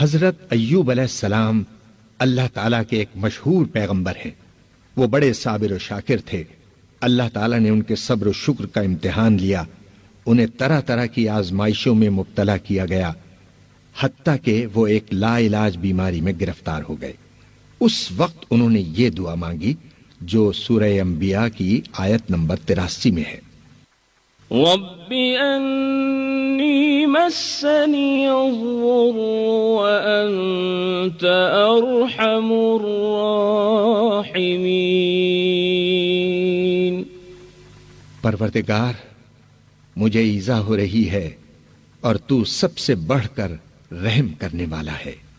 हजरत अय्यूब अलैहिस्सलाम अल्लाह ताला के एक मशहूर पैगंबर हैं। वो बड़े साबिर और शाकिर थे। अल्लाह ताला ने उनके सब्र और शुक्र का इम्तिहान लिया। उन्हें तरह तरह की आजमाइशों में मुब्तला किया गया, हत्ता के वो एक लाइलाज बीमारी में गिरफ्तार हो गए। उस वक्त उन्होंने ये दुआ मांगी जो सूरह अंबिया की आयत नंबर 83 में है। रब्बी अन्नी मस्सनी अज़्ज़ुर्रु व अंत अरहमुर राहिमीन। परवरदिगार, मुझे ईजा हो रही है और तू सबसे बढ़कर रहम करने वाला है।